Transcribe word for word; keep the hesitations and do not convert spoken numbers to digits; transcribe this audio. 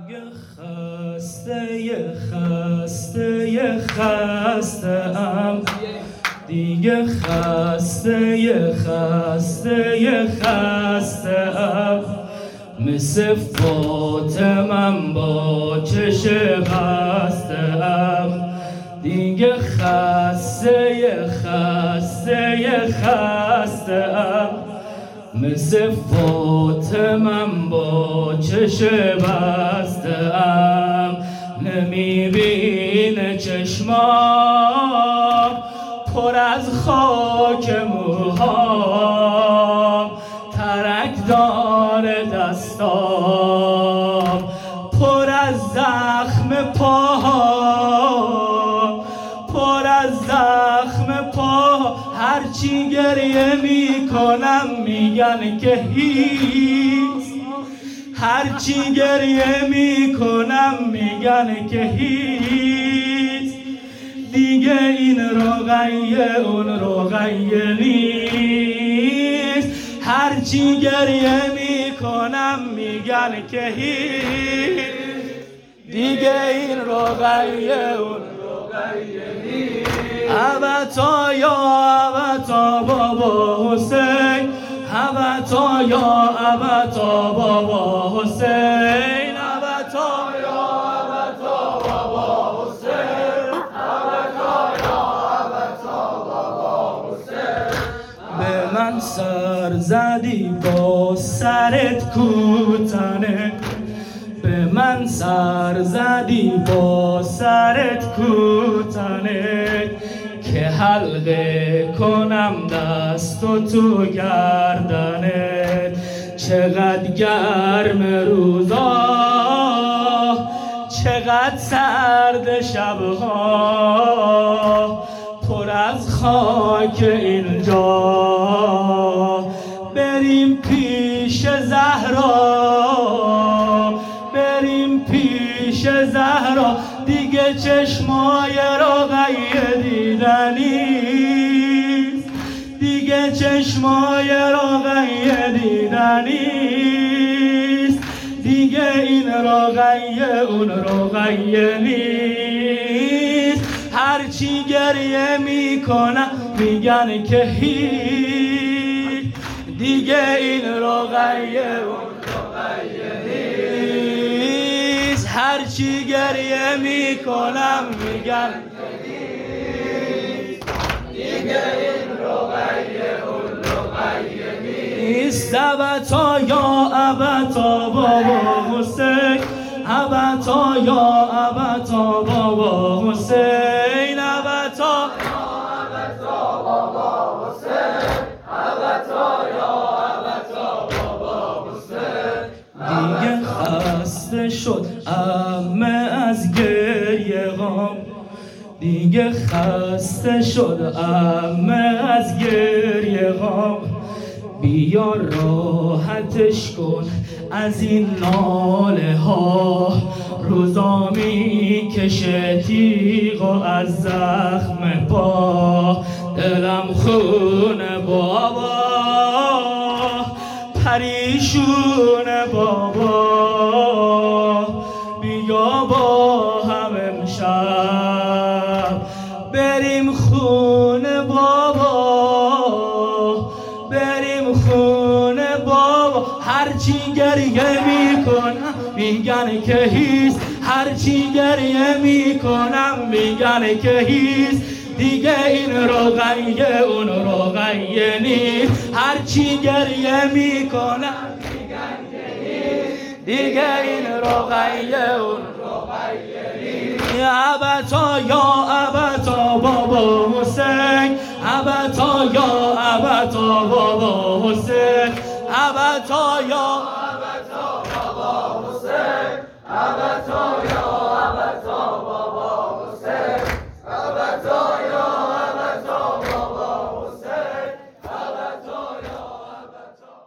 خسته خسته خسته ام دیگه خسته خسته خسته ام مثل فاطمم با چش بسته ام دیگه خسته خسته خسته ام مثل فاطمم با چش بسته ام نمیبینه چشمام پر از خاک موهام ترک داره دستام پر از زخم پاها پر از زخم پاها هرچی گریه میکنم میگن که هیچ هرچی گریه میکنم میگن که هیچ دیگه این رقیه اون رقیه نیست هرچی گریه میکنم میگن که هیچ دیگه این رقیه اون رقیه نیست ابتا یا ابتا بابا حسین ابتا یا ابتا بابا حسین ابتا یا ابتا بابا حسین ابتا یا ابتا بابا حسین به من سر زدی با سرت کوتنه به من سر زدی با سرت کوتنه که حلقه کنم دست و تو گردنت چقدر گرم روزا چقدر سرد شبها پر از خاک اینجا بریم پیش زهرا بریم پیش زهرا دیگه چشمای رقیه دیدنیست دیگه چشمای رقیه دیدنیست دیگه این رقیه اون رقیه نیست هرچی گریه میکنم میگن که هیچ دیگه این رقیه اون رقیه نیست هرچی گریه میکنم میگن دیگه این رقیه اون رقیه نیست ابتا یا ابتا بابا حسین ابتا یا ابتا بابا حسین ابتا یا ابتا بابا حسین ابتا یا ابتا بابا حسین دیگه خسته شد عمه از گریه غم دیگه خسته شد عمه از گریه غم بیا راحتش کن از این ناله ها روزا میکشه تیغ و از زخم پا دلم خونه بابا پریشونه بابا بیا با هم امشب بریم خونه بابا بریم خونه بابا هرچی گریه میکنم میگن که هیچ هرچی گریه میکنم میگن که هیچ دیگه این رقیه اون رقیه نیست هرچی گریه میکنم میگن که هیچ دیگه این رقیه اون رقیه نیست ابتا یا ابتا بابا حسین ابتا یا ابتا بابا حسین ابتا